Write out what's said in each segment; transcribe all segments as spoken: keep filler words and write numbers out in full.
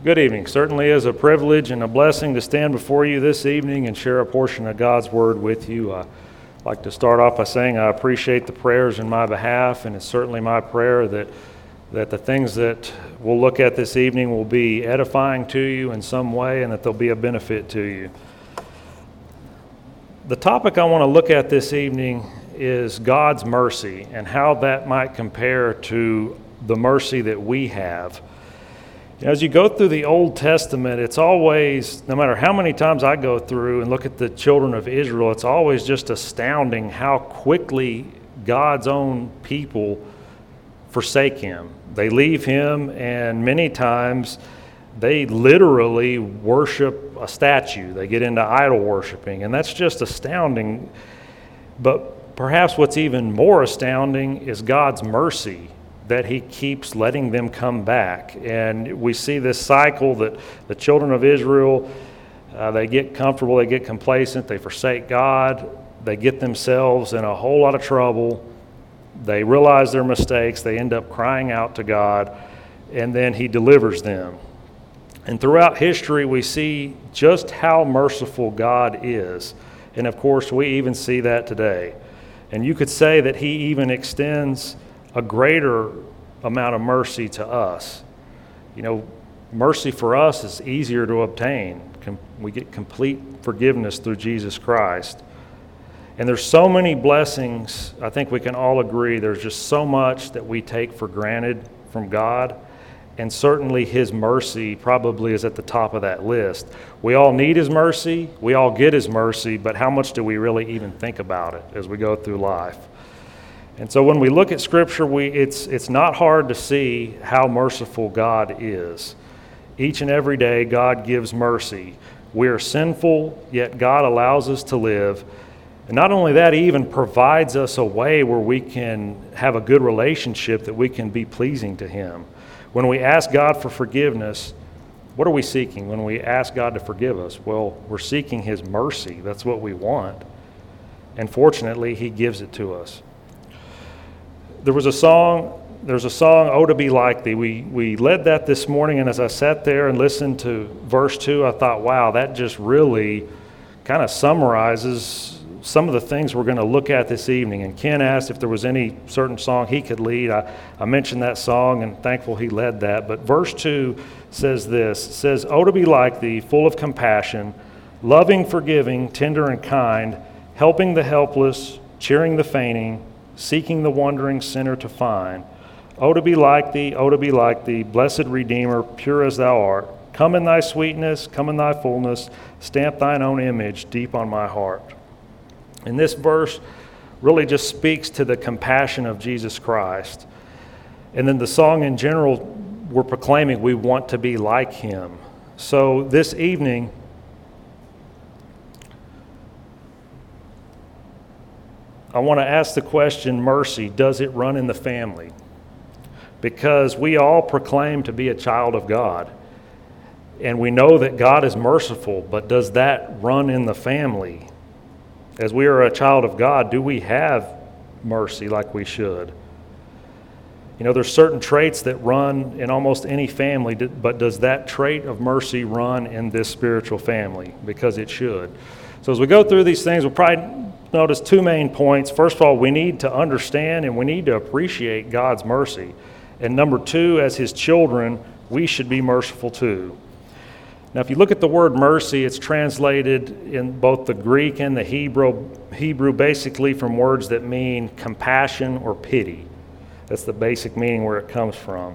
Good evening. Certainly is a privilege and a blessing to stand before you this evening and share a portion of God's Word with you. I'd like to start off by saying I appreciate the prayers in my behalf, and it's certainly my prayer that that the things that we'll look at this evening will be edifying to you in some way and that they'll be a benefit to you. The topic I want to look at this evening is God's mercy and how that might compare to the mercy that we have. As you go through the Old Testament, it's always, no matter how many times I go through and look at the children of Israel, it's always just astounding how quickly God's own people forsake Him. They leave Him, and many times they literally worship a statue. They get into idol worshiping, and that's just astounding. But perhaps what's even more astounding is God's mercy, that He keeps letting them come back. And we see this cycle that the children of Israel, uh, they get comfortable, they get complacent, they forsake God, they get themselves in a whole lot of trouble, they realize their mistakes, they end up crying out to God, and then He delivers them. And throughout history, we see just how merciful God is. And of course, we even see that today. And you could say that He even extends a greater amount of mercy to us. You know, mercy for us is easier to obtain. We get complete forgiveness through Jesus Christ. And there's so many blessings, I think we can all agree, there's just so much that we take for granted from God. And certainly His mercy probably is at the top of that list. We all need His mercy, we all get His mercy, but how much do we really even think about it as we go through life? And so when we look at Scripture, we it's it's not hard to see how merciful God is. Each and every day, God gives mercy. We are sinful, yet God allows us to live. And not only that, He even provides us a way where we can have a good relationship, that we can be pleasing to Him. When we ask God for forgiveness, what are we seeking when we ask God to forgive us? Well, we're seeking His mercy. That's what we want. And fortunately, He gives it to us. There was a song, there's a song, Oh, to Be Like Thee. We we led that this morning, and as I sat there and listened to verse two, I thought, wow, that just really kind of summarizes some of the things we're going to look at this evening. And Ken asked if there was any certain song he could lead. I, I mentioned that song, and thankful he led that. But verse two says this, it says, Oh, to be like Thee, full of compassion, loving, forgiving, tender and kind, helping the helpless, cheering the fainting, seeking the wandering sinner to find. Oh, to be like Thee, oh, to be like Thee, blessed Redeemer, pure as Thou art. Come in Thy sweetness, come in Thy fullness, stamp Thine own image deep on my heart. And this verse really just speaks to the compassion of Jesus Christ. And then the song in general, we're proclaiming we want to be like Him. So this evening, I want to ask the question, mercy, does it run in the family? Because we all proclaim to be a child of God. And we know that God is merciful, but does that run in the family? As we are a child of God, do we have mercy like we should? You know, there's certain traits that run in almost any family, but does that trait of mercy run in this spiritual family? Because it should. So as we go through these things, we'll probably notice two main points. First of all, we need to understand and we need to appreciate God's mercy. And number two, as His children, we should be merciful too. Now, if you look at the word mercy, it's translated in both the Greek and the Hebrew, Hebrew basically from words that mean compassion or pity. That's the basic meaning where it comes from.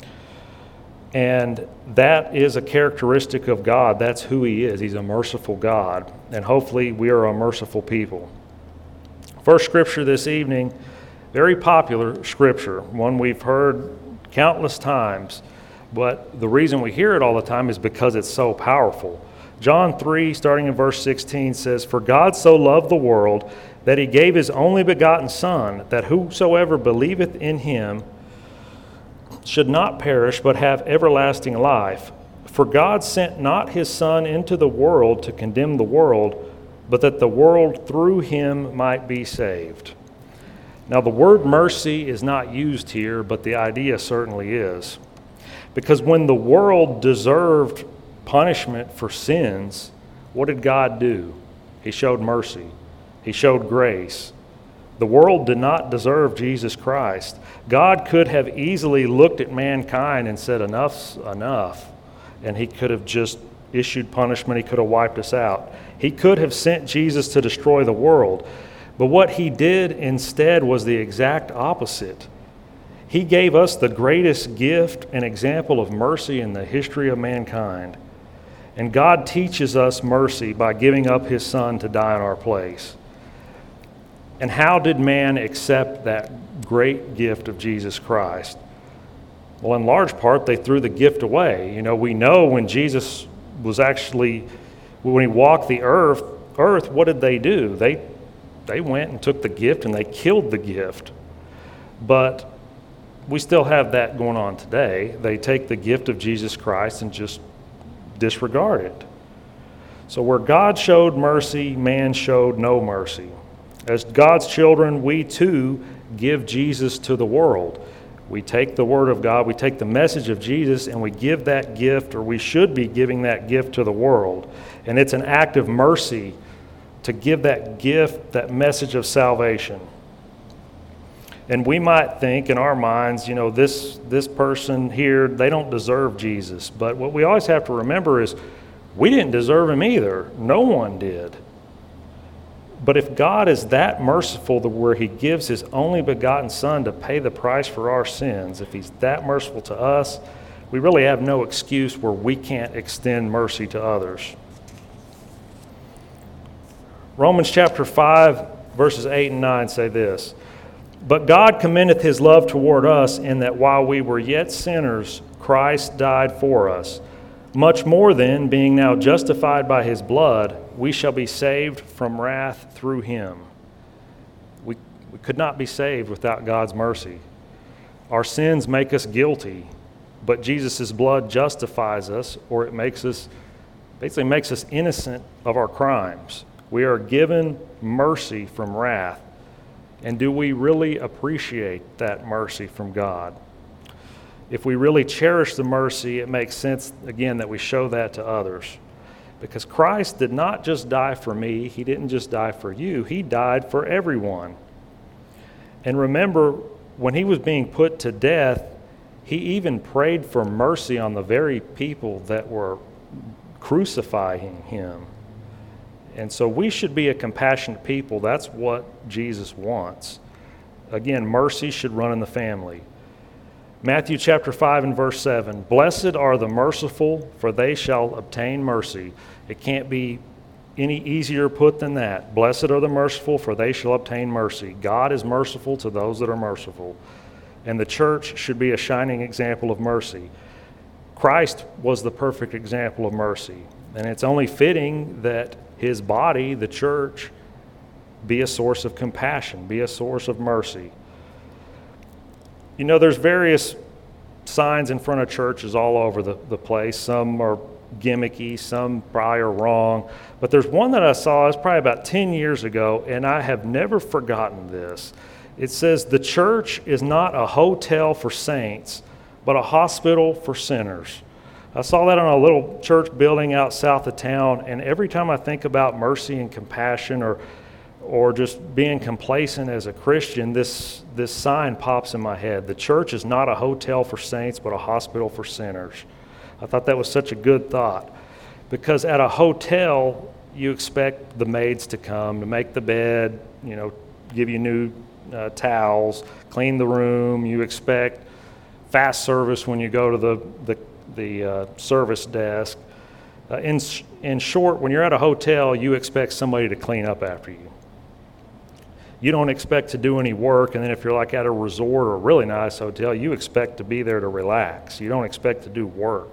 And that is a characteristic of God. That's who He is. He's a merciful God. And hopefully we are a merciful people. First scripture this evening, very popular scripture, one we've heard countless times. But the reason we hear it all the time is because it's so powerful. John three, starting in verse sixteen, says, For God so loved the world that He gave His only begotten Son, that whosoever believeth in Him should not perish, but have everlasting life. For God sent not His Son into the world to condemn the world, but that the world through Him might be saved. Now, the word mercy is not used here, but the idea certainly is. Because when the world deserved punishment for sins, what did God do? He showed mercy. He showed grace. The world did not deserve Jesus Christ. God could have easily looked at mankind and said, enough's enough. And he could have just issued punishment. He could have wiped us out. He could have sent Jesus to destroy the world. But what he did instead was the exact opposite. He gave us the greatest gift and example of mercy in the history of mankind. And God teaches us mercy by giving up his Son to die in our place. And how did man accept that great gift of Jesus Christ? Well, in large part, they threw the gift away. You know, we know when Jesus was actually, when he walked the earth, earth, what did they do? They, they went and took the gift and they killed the gift. But we still have that going on today. They take the gift of Jesus Christ and just disregard it. So where God showed mercy, man showed no mercy. As God's children, we too give Jesus to the world. We take the Word of God, we take the message of Jesus, and we give that gift, or we should be giving that gift to the world. And it's an act of mercy to give that gift, that message of salvation. And we might think in our minds, you know, this, this person here, they don't deserve Jesus. But what we always have to remember is we didn't deserve him either. No one did. But if God is that merciful to where he gives his only begotten Son to pay the price for our sins, if he's that merciful to us, we really have no excuse where we can't extend mercy to others. Romans chapter five, verses eight and nine say this, "But God commendeth his love toward us in that while we were yet sinners, Christ died for us. Much more then, being now justified by his blood, we shall be saved from wrath through him." We, we could not be saved without God's mercy. Our sins make us guilty, but Jesus' blood justifies us, or it makes us, basically makes us innocent of our crimes. We are given mercy from wrath. And do we really appreciate that mercy from God? If we really cherish the mercy, it makes sense, again, that we show that to others. Because Christ did not just die for me. He didn't just die for you. He died for everyone. And remember, when he was being put to death, he even prayed for mercy on the very people that were crucifying him. And so we should be a compassionate people. That's what Jesus wants. Again, mercy should run in the family. Matthew chapter five and verse seven, "Blessed are the merciful, for they shall obtain mercy." It can't be any easier put than that. Blessed are the merciful, for they shall obtain mercy. God is merciful to those that are merciful. And the church should be a shining example of mercy. Christ was the perfect example of mercy. And it's only fitting that his body, the church, be a source of compassion, be a source of mercy. You know, there's various signs in front of churches all over the, the place. Some are gimmicky, some probably are wrong. But there's one that I saw, it's probably about ten years ago, and I have never forgotten this. It says, "The church is not a hotel for saints, but a hospital for sinners." I saw that on a little church building out south of town, and every time I think about mercy and compassion or or just being complacent as a Christian, this, this sign pops in my head. The church is not a hotel for saints, but a hospital for sinners. I thought that was such a good thought, because at a hotel, you expect the maids to come to make the bed, you know, give you new uh, towels, clean the room. You expect fast service when you go to the, the the uh, service desk. Uh, in, in short, when you're at a hotel, you expect somebody to clean up after you. You don't expect to do any work, and then if you're like at a resort or a really nice hotel, you expect to be there to relax. You don't expect to do work.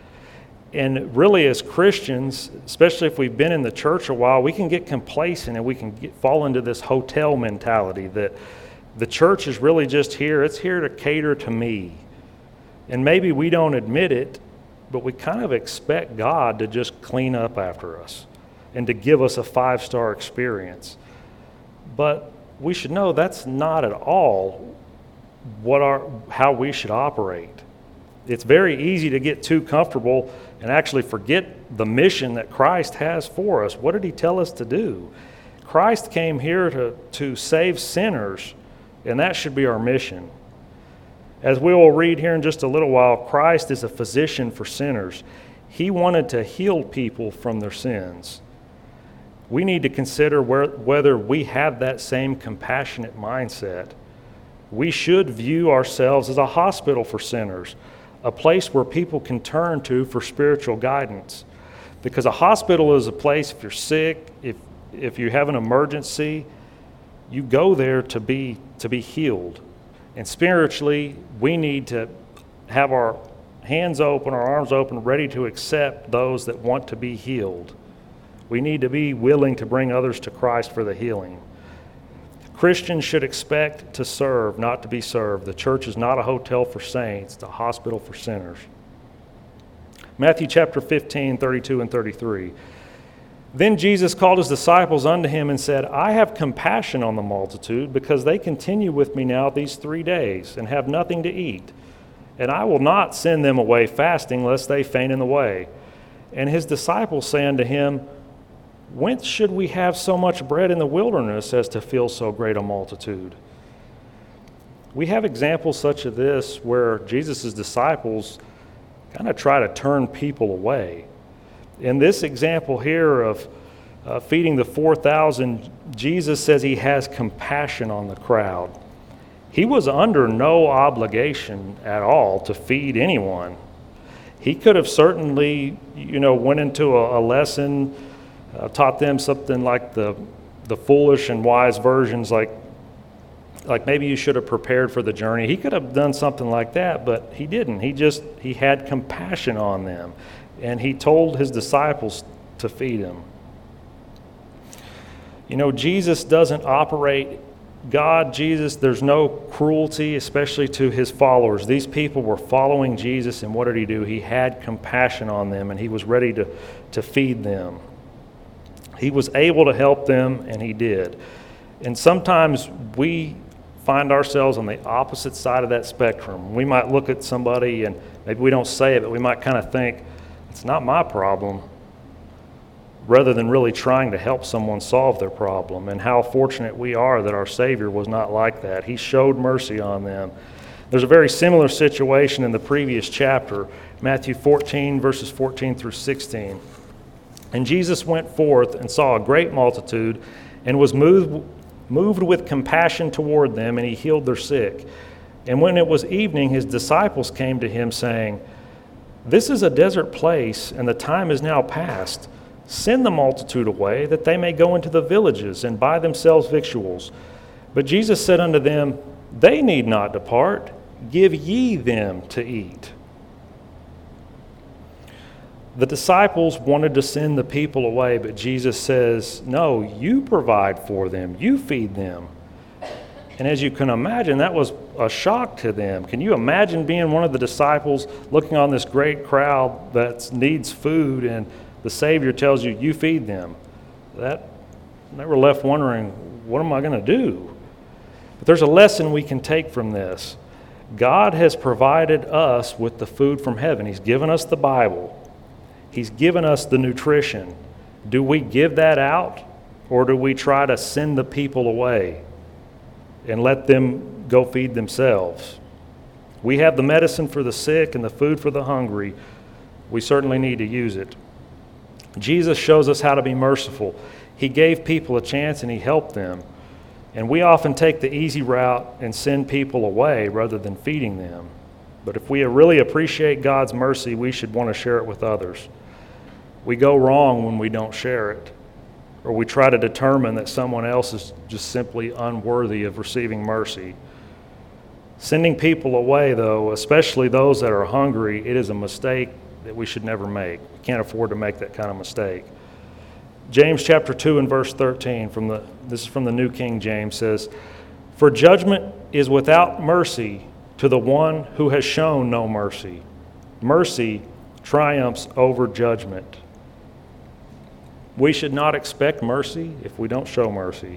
And really, as Christians, especially if we've been in the church a while, we can get complacent and we can get, fall into this hotel mentality that the church is really just here. It's here to cater to me. And maybe we don't admit it, but we kind of expect God to just clean up after us and to give us a five-star experience. But we should know that's not at all what our how we should operate. It's very easy to get too comfortable and actually forget the mission that Christ has for us. What did he tell us to do? Christ came here to, to save sinners, and that should be our mission. As we will read here in just a little while, Christ is a physician for sinners. He wanted to heal people from their sins. We need to consider where, whether we have that same compassionate mindset. We should view ourselves as a hospital for sinners, a place where people can turn to for spiritual guidance. Because a hospital is a place, if you're sick, if if you have an emergency, you go there to be to be healed. And spiritually, we need to have our hands open, our arms open, ready to accept those that want to be healed. We need to be willing to bring others to Christ for the healing. Christians should expect to serve, not to be served. The church is not a hotel for saints, it's a hospital for sinners. Matthew chapter fifteen, thirty-two and thirty-three. Then Jesus called his disciples unto him and said, I have compassion on the multitude, because they continue with me now these three days, and have nothing to eat. And I will not send them away fasting, lest they faint in the way. And his disciples say unto him, Whence should we have so much bread in the wilderness as to fill so great a multitude? We have examples such as this where Jesus' disciples kind of try to turn people away. In this example here of uh, feeding the four thousand, Jesus says he has compassion on the crowd. He was under no obligation at all to feed anyone. He could have certainly, you know, went into a, a lesson, uh, taught them something like the the foolish and wise versions, like like maybe you should have prepared for the journey. He could have done something like that, but he didn't. He just he had compassion on them. And he told his disciples to feed him. You know, Jesus doesn't operate, God, Jesus, there's no cruelty, especially to his followers. These people were following Jesus, and what did he do? He had compassion on them, and he was ready to, to feed them. He was able to help them, and he did. And sometimes we find ourselves on the opposite side of that spectrum. We might look at somebody, and maybe we don't say it, but we might kind of think, it's not my problem, rather than really trying to help someone solve their problem. And how fortunate we are that our Savior was not like that. He showed mercy on them. There's a very similar situation in the previous chapter, Matthew fourteen, verses fourteen through sixteen. And Jesus went forth and saw a great multitude, and was moved, moved with compassion toward them, and he healed their sick. And when it was evening, his disciples came to him, saying, This is a desert place, and the time is now past. Send the multitude away, that they may go into the villages and buy themselves victuals. But Jesus said unto them, They need not depart. Give ye them to eat. The disciples wanted to send the people away, but Jesus says, No, you provide for them. You feed them. And as you can imagine, that was a shock to them. Can you imagine being one of the disciples looking on this great crowd that needs food, and the Savior tells you, you feed them? That, they were left wondering, what am I going to do? But there's a lesson we can take from this. God has provided us with the food from heaven. He's given us the Bible. He's given us the nutrition. Do we give that out, or do we try to send the people away and let them go feed themselves? We have the medicine for the sick and the food for the hungry. We certainly need to use it. Jesus shows us how to be merciful. He gave people a chance and he helped them. And we often take the easy route and send people away rather than feeding them. But if we really appreciate God's mercy, we should want to share it with others. We go wrong when we don't share it, or we try to determine that someone else is just simply unworthy of receiving mercy. Sending people away, though, especially those that are hungry, it is a mistake that we should never make. We can't afford to make that kind of mistake. James chapter two and verse thirteen, from the this is from the New King James, says, For judgment is without mercy to the one who has shown no mercy. Mercy triumphs over judgment. We should not expect mercy if we don't show mercy.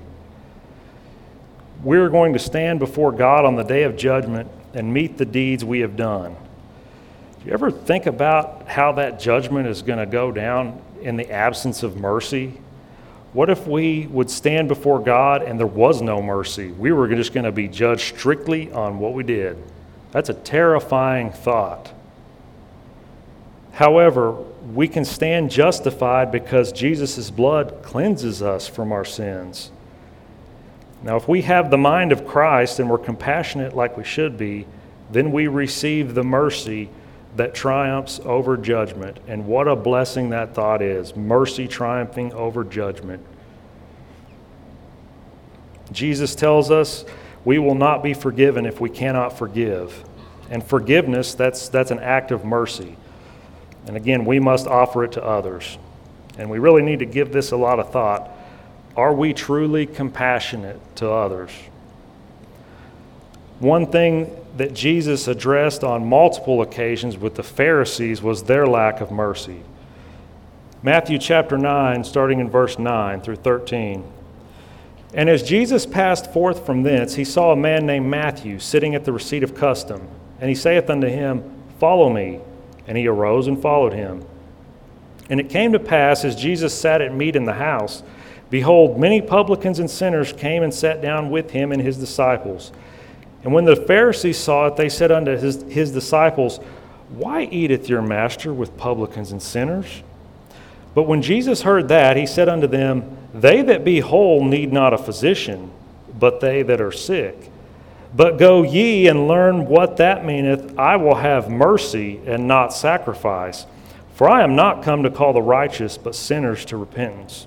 We're going to stand before God on the day of judgment and meet the deeds we have done. Do you ever think about how that judgment is going to go down in the absence of mercy? What if we would stand before God and there was no mercy? We were just going to be judged strictly on what we did. That's a terrifying thought. However, we can stand justified because Jesus' blood cleanses us from our sins. Now, if we have the mind of Christ and we're compassionate like we should be, then we receive the mercy that triumphs over judgment. And what a blessing that thought is, mercy triumphing over judgment. Jesus tells us we will not be forgiven if we cannot forgive. And forgiveness, that's, that's an act of mercy. And again, we must offer it to others. And we really need to give this a lot of thought. Are we truly compassionate to others? One thing that Jesus addressed on multiple occasions with the Pharisees was their lack of mercy. Matthew chapter nine, starting in verse nine through thirteen. And as Jesus passed forth from thence, he saw a man named Matthew sitting at the receipt of custom. And he saith unto him, Follow me. And he arose and followed him. And it came to pass, as Jesus sat at meat in the house, behold, many publicans and sinners came and sat down with him and his disciples. And when the Pharisees saw it, they said unto his, his disciples, Why eateth your master with publicans and sinners? But when Jesus heard that, he said unto them, They that be whole need not a physician, but they that are sick. But go ye and learn what that meaneth, I will have mercy and not sacrifice. For I am not come to call the righteous, but sinners to repentance.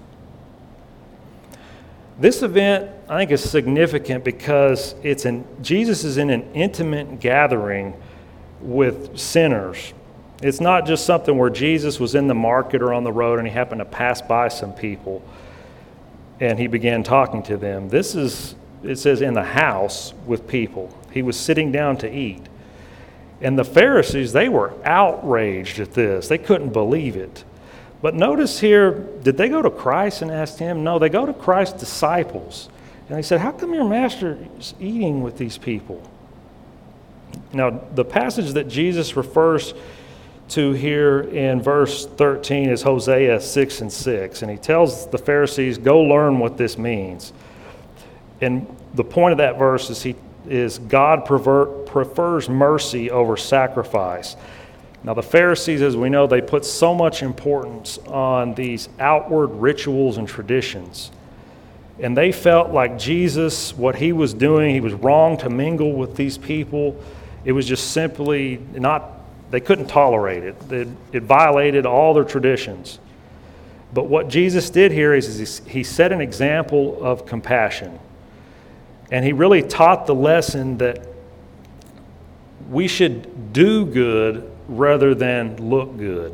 This event, I think, is significant because it's an, Jesus is in an intimate gathering with sinners. It's not just something where Jesus was in the market or on the road and he happened to pass by some people and he began talking to them. This is, it says, in the house with people. He was sitting down to eat. And the Pharisees, they were outraged at this. They couldn't believe it. But notice here, did they go to Christ and ask him? No, they go to Christ's disciples. And they said, How come your master is eating with these people? Now, the passage that Jesus refers to here in verse thirteen is Hosea six and six. And he tells the Pharisees, Go learn what this means. And the point of that verse is, he, is God prefer, prefers mercy over sacrifice. Now, the Pharisees, as we know, they put so much importance on these outward rituals and traditions. And they felt like Jesus, what he was doing, he was wrong to mingle with these people. It was just simply not, they couldn't tolerate it. It, it violated all their traditions. But what Jesus did here is he set an example of compassion. And he really taught the lesson that we should do good rather than look good.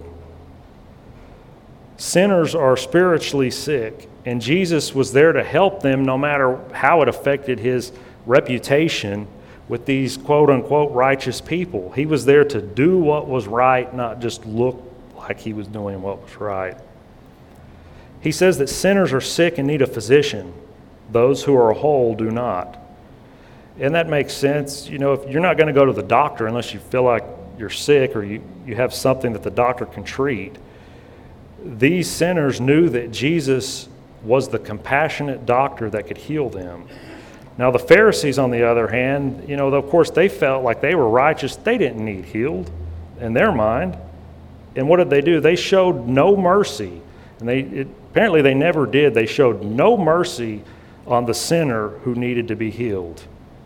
Sinners are spiritually sick, and Jesus was there to help them no matter how it affected his reputation with these quote-unquote righteous people. He was there to do what was right, not just look like he was doing what was right. He says that sinners are sick and need a physician. Those who are whole do not. And that makes sense. You know, if you're not going to go to the doctor unless you feel like you're sick or you, you have something that the doctor can treat. These sinners knew that Jesus was the compassionate doctor that could heal them. Now the Pharisees, on the other hand, you know, of course they felt like they were righteous. They didn't need healed in their mind. And what did they do? They showed no mercy. And they it, apparently they never did. They showed no mercy on the sinner who needed to be healed.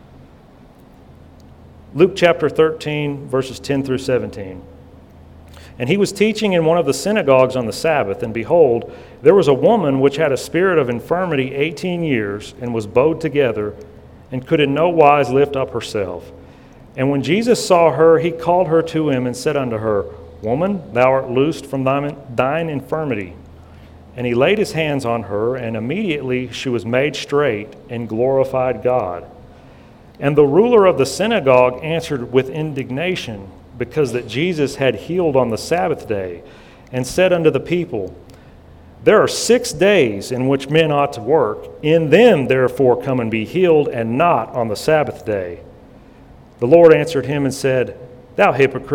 Luke chapter thirteen, verses ten through seventeen. And he was teaching in one of the synagogues on the Sabbath, and behold, there was a woman which had a spirit of infirmity eighteen years, and was bowed together, and could in no wise lift up herself. And when Jesus saw her, he called her to him, and said unto her, Woman, thou art loosed from thine, thine infirmity. And he laid his hands on her, and immediately she was made straight, and glorified God. And the ruler of the synagogue answered with indignation, because that Jesus had healed on the Sabbath day, and said unto the people, There are six days in which men ought to work. In them therefore come and be healed, and not on the Sabbath day. The Lord answered him and said, Thou hypocrite,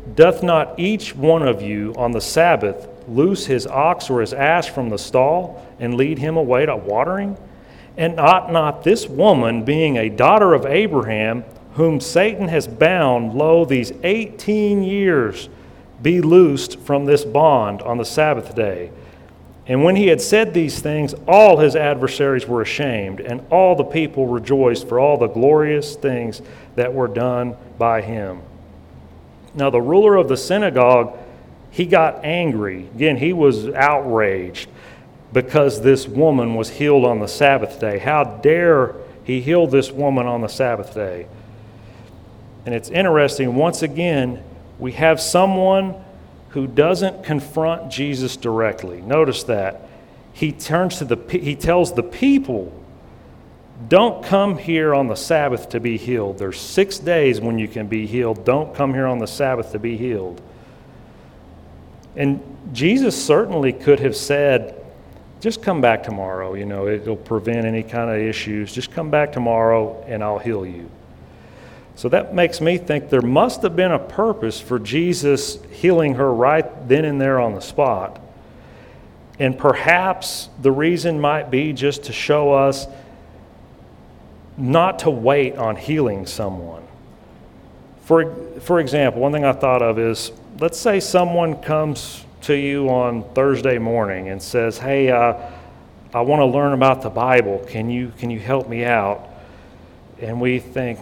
Doth not each one of you on the Sabbath loose his ox or his ass from the stall and lead him away to watering? And ought not this woman, being a daughter of Abraham, whom Satan has bound, lo, these eighteen years, be loosed from this bond on the Sabbath day? And when he had said these things, all his adversaries were ashamed, and all the people rejoiced for all the glorious things that were done by him. Now the ruler of the synagogue, he got angry. Again, he was outraged because this woman was healed on the Sabbath day. How dare he heal this woman on the Sabbath day? And it's interesting, once again, we have someone who doesn't confront Jesus directly. Notice that. He turns to the he tells the people, don't come here on the Sabbath to be healed. There's six days when you can be healed. Don't come here on the Sabbath to be healed. And Jesus certainly could have said, just come back tomorrow. You know, it'll prevent any kind of issues. Just come back tomorrow and I'll heal you. So that makes me think there must have been a purpose for Jesus healing her right then and there on the spot. And perhaps the reason might be just to show us not to wait on healing someone. For, for example, one thing I thought of is, let's say someone comes to you on Thursday morning and says, hey, uh, I want to learn about the Bible. Can you, can you help me out? And we think,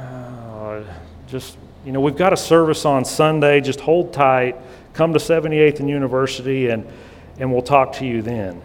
just, you know, we've got a service on Sunday. Just hold tight. Come to seventy-eighth and University, and, and we'll talk to you then.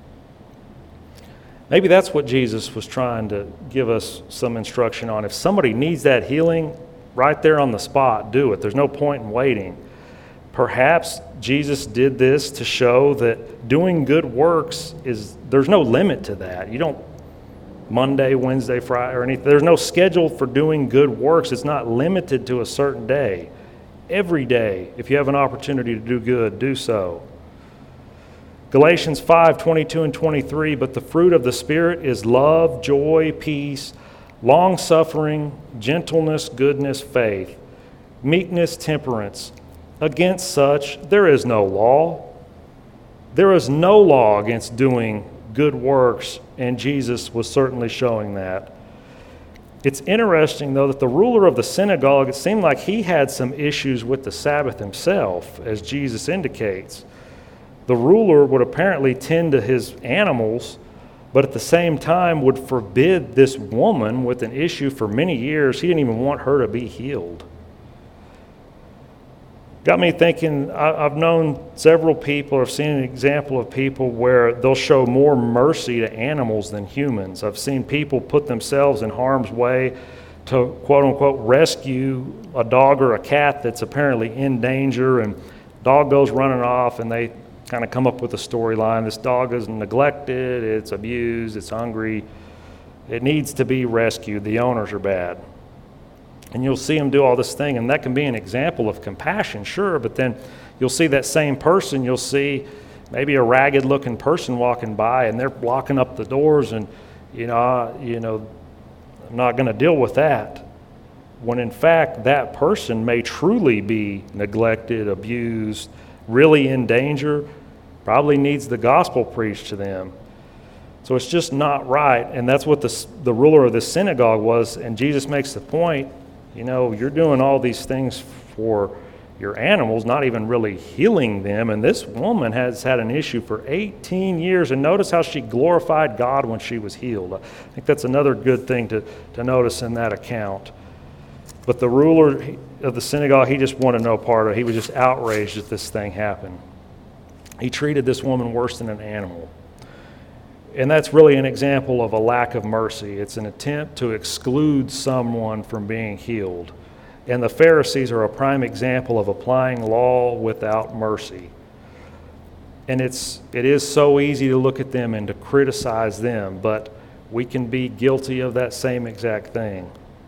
Maybe that's what Jesus was trying to give us some instruction on. If somebody needs that healing, right there on the spot, do it. There's no point in waiting. Perhaps Jesus did this to show that doing good works is, there's no limit to that. You don't Monday, Wednesday, Friday, or anything. There's no schedule for doing good works. It's not limited to a certain day. Every day, if you have an opportunity to do good, do so. Galatians five, twenty-two and twenty-three, but the fruit of the Spirit is love, joy, peace, long-suffering, gentleness, goodness, faith, meekness, temperance. Against such there is no law. There is no law against doing good works, and Jesus was certainly showing that. It's interesting, though, that the ruler of the synagogue, it seemed like he had some issues with the Sabbath himself, as Jesus indicates. The ruler would apparently tend to his animals, but at the same time would forbid this woman with an issue for many years. He didn't even want her to be healed. Got me thinking, I've known several people, or seen an example of people where they'll show more mercy to animals than humans. I've seen people put themselves in harm's way to, quote unquote, rescue a dog or a cat that's apparently in danger, and dog goes running off, and they kind of come up with a storyline. This dog is neglected, it's abused, it's hungry, it needs to be rescued, the owners are bad. And you'll see them do all this thing, and that can be an example of compassion, sure, but then you'll see that same person, you'll see maybe a ragged-looking person walking by, and they're blocking up the doors, and, you know, I, you know, I'm not going to deal with that. When in fact, that person may truly be neglected, abused, really in danger, probably needs the gospel preached to them. So it's just not right, and that's what the, the ruler of the synagogue was, and Jesus makes the point, you know, you're doing all these things for your animals, not even really healing them. And this woman has had an issue for eighteen years. And notice how she glorified God when she was healed. I think that's another good thing to, to notice in that account. But the ruler of the synagogue, he just wanted no part of it. He was just outraged that this thing happened. He treated this woman worse than an animal. And that's really an example of a lack of mercy. It's an attempt to exclude someone from being healed. And the Pharisees are a prime example of applying law without mercy. And it's it is so easy to look at them and to criticize them, but we can be guilty of that same exact thing.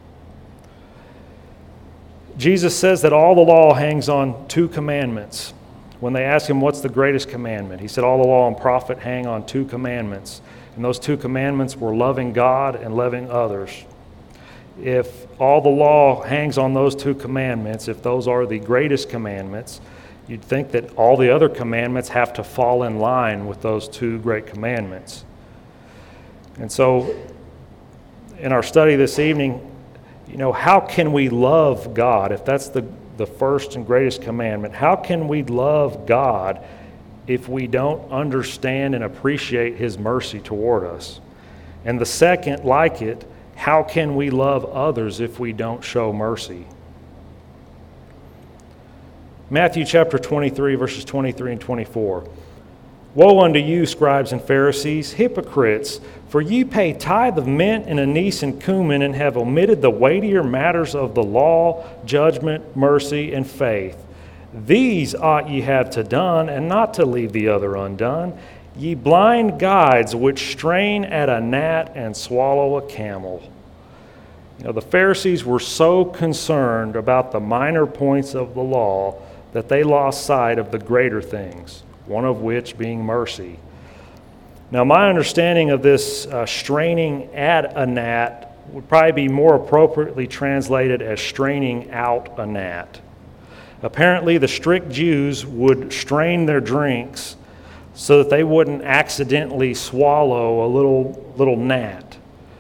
Jesus says that all the law hangs on two commandments. When they asked him, what's the greatest commandment? He said, all the law and prophet hang on two commandments. And those two commandments were loving God and loving others. if all the law hangs on those two commandments, if those are the greatest commandments, you'd think that all the other commandments have to fall in line with those two great commandments. And so, in our study this evening, you know, how can we love God? If that's the, the first and greatest commandment, how can we love God if we don't understand and appreciate His mercy toward us? And the second, like it, how can we love others if we don't show mercy? Matthew chapter twenty-three, verses twenty-three and twenty-four. Woe unto you, scribes and Pharisees, hypocrites, for ye pay tithe of mint and anise and cumin, and have omitted the weightier matters of the law, judgment, mercy, and faith. These ought ye have to done, and not to leave the other undone. Ye blind guides, which strain at a gnat and swallow a camel. You know, the Pharisees were so concerned about the minor points of the law that they lost sight of the greater things, one of which being mercy. Now, my understanding of this uh, straining at a gnat would probably be more appropriately translated as straining out a gnat. Apparently, the strict Jews would strain their drinks so that they wouldn't accidentally swallow a little, little gnat.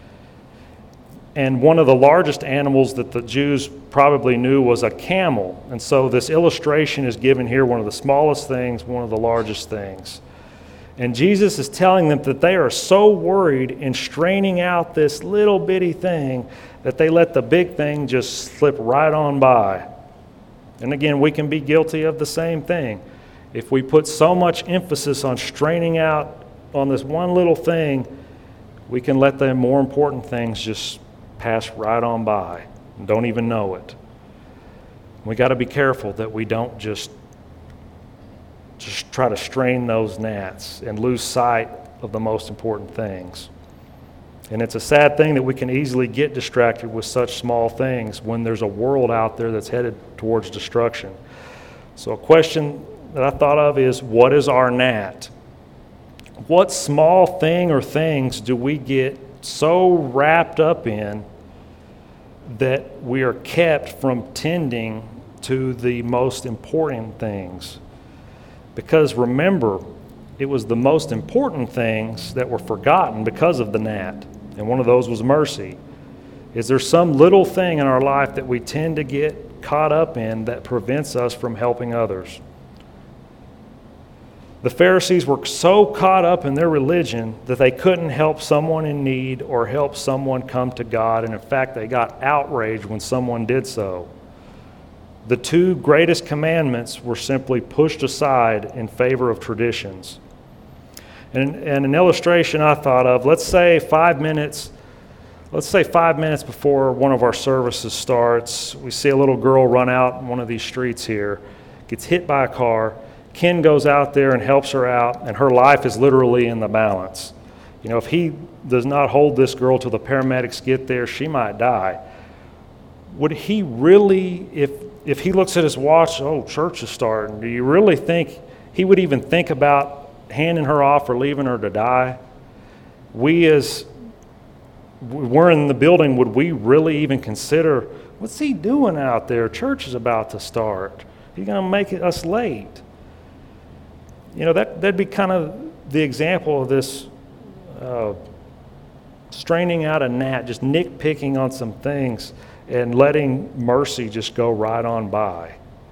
And one of the largest animals that the Jews probably knew was a camel. And so this illustration is given here, one of the smallest things, one of the largest things. And Jesus is telling them that they are so worried in straining out this little bitty thing that they let the big thing just slip right on by. And again, we can be guilty of the same thing. If we put so much emphasis on straining out on this one little thing, we can let the more important things just pass right on by and don't even know it. We got to be careful that we don't just just try to strain those gnats and lose sight of the most important things. And it's a sad thing that we can easily get distracted with such small things when there's a world out there that's headed towards destruction. So a question that I thought of is, what is our gnat? What small thing or things do we get so wrapped up in that we are kept from tending to the most important things? Because remember, it was the most important things that were forgotten because of the gnat, and one of those was mercy. Is there some little thing in our life that we tend to get caught up in that prevents us from helping others? The Pharisees were so caught up in their religion that they couldn't help someone in need or help someone come to God, and in fact, they got outraged when someone did so. The two greatest commandments were simply pushed aside in favor of traditions. And, and an illustration I thought of, let's say five minutes, let's say five minutes before one of our services starts, we see a little girl run out in one of these streets here, gets hit by a car. Ken goes out there and helps her out, and her life is literally in the balance. You know, if he does not hold this girl till the paramedics get there, she might die. Would he really, if if he looks at his watch, oh, church is starting, do you really think he would even think about handing her off or leaving her to die? We as we're in the building, would we really even consider, what's he doing out there? Church is about to start. He's going to make us late. You know, that, that'd be kind of the example of this uh, straining out a gnat, just nitpicking on some things and letting mercy just go right on by.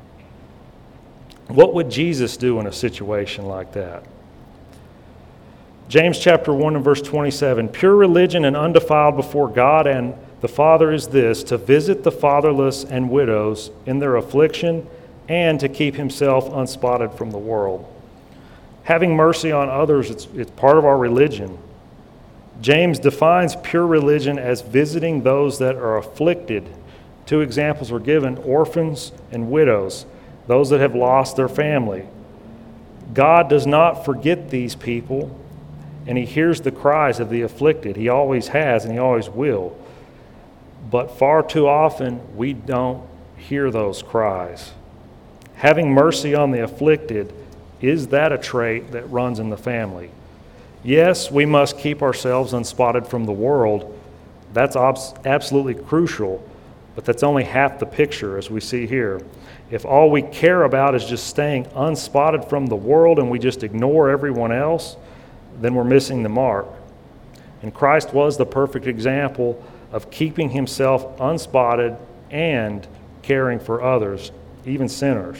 What would Jesus do in a situation like that? James chapter one and verse twenty-seven, pure religion and undefiled before God and the Father is this, to visit the fatherless and widows in their affliction and to keep himself unspotted from the world. Having mercy on others, it's, it's part of our religion. James defines pure religion as visiting those that are afflicted. Two examples were given, orphans and widows, those that have lost their family. God does not forget these people, and he hears the cries of the afflicted. He always has, and he always will. But far too often, we don't hear those cries. Having mercy on the afflicted, is that a trait that runs in the family? Yes, we must keep ourselves unspotted from the world, That's obs- absolutely crucial, but that's only half the picture as we see here. If all we care about is just staying unspotted from the world and we just ignore everyone else, then we're missing the mark. And Christ was the perfect example of keeping himself unspotted and caring for others, even sinners.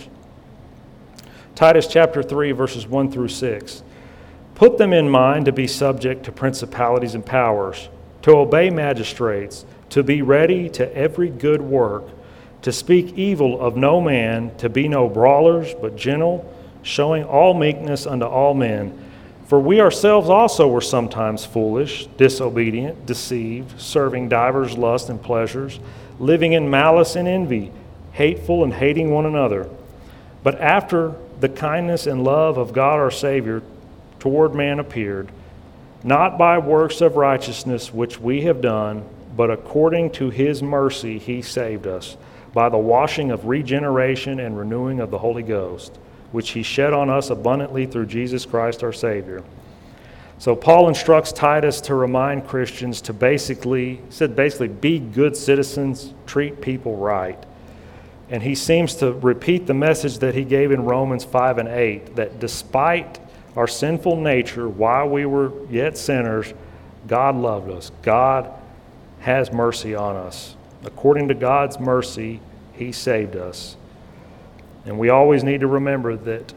Titus chapter three, verses one through six. Put them in mind to be subject to principalities and powers, to obey magistrates, to be ready to every good work, to speak evil of no man, to be no brawlers, but gentle, showing all meekness unto all men. For we ourselves also were sometimes foolish, disobedient, deceived, serving divers lusts and pleasures, living in malice and envy, hateful and hating one another. But after the kindness and love of God our Savior toward man appeared, not by works of righteousness which we have done, but according to his mercy he saved us, by the washing of regeneration and renewing of the Holy Ghost, which he shed on us abundantly through Jesus Christ our Savior. So Paul instructs Titus to remind Christians to basically, he said basically, be good citizens, treat people right. And he seems to repeat the message that he gave in Romans five and eight, that despite our sinful nature, while we were yet sinners, God loved us. God has mercy on us. According to God's mercy, he saved us. And we always need to remember that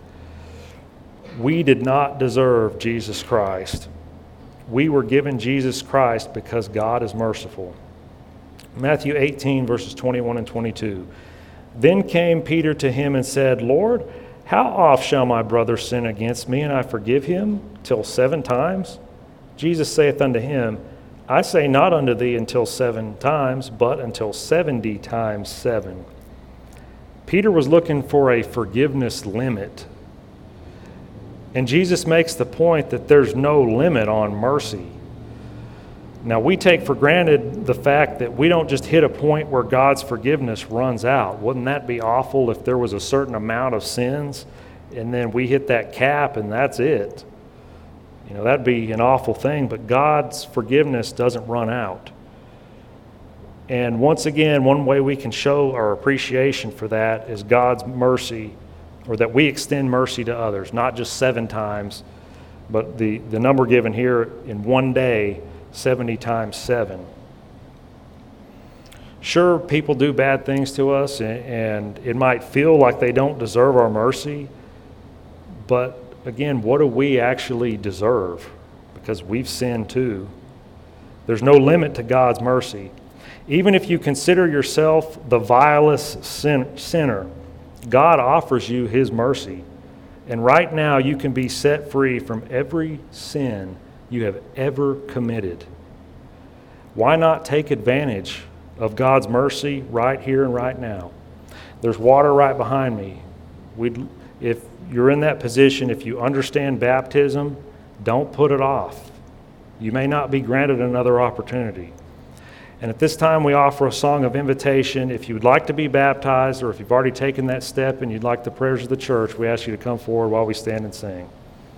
we did not deserve Jesus Christ. We were given Jesus Christ because God is merciful. Matthew eighteen, verses twenty-one and twenty-two. Then came Peter to him and said, Lord, how oft shall my brother sin against me, and I forgive him? Till seven times? Jesus saith unto him, I say not unto thee until seven times, but until seventy times seven. Peter was looking for a forgiveness limit. And Jesus makes the point that there's no limit on mercy. Now, we take for granted the fact that we don't just hit a point where God's forgiveness runs out. Wouldn't that be awful if there was a certain amount of sins and then we hit that cap and that's it? You know, that'd be an awful thing, but God's forgiveness doesn't run out. And once again, one way we can show our appreciation for that is God's mercy, or that we extend mercy to others, not just seven times, but the, the number given here in one day, seventy times seven. Sure, people do bad things to us, and, and it might feel like they don't deserve our mercy, but again, what do we actually deserve? Because we've sinned too. There's no limit to God's mercy. Even if you consider yourself the vilest sin, sinner, God offers you his mercy. And right now you can be set free from every sin you have ever committed. Why not take advantage of God's mercy right here and right now? There's water right behind me. We'd, if you're in that position, if you understand baptism, don't put it off. You may not be granted another opportunity. And at this time, we offer a song of invitation. If you would like to be baptized, or if you've already taken that step and you'd like the prayers of the church, we ask you to come forward while we stand and sing.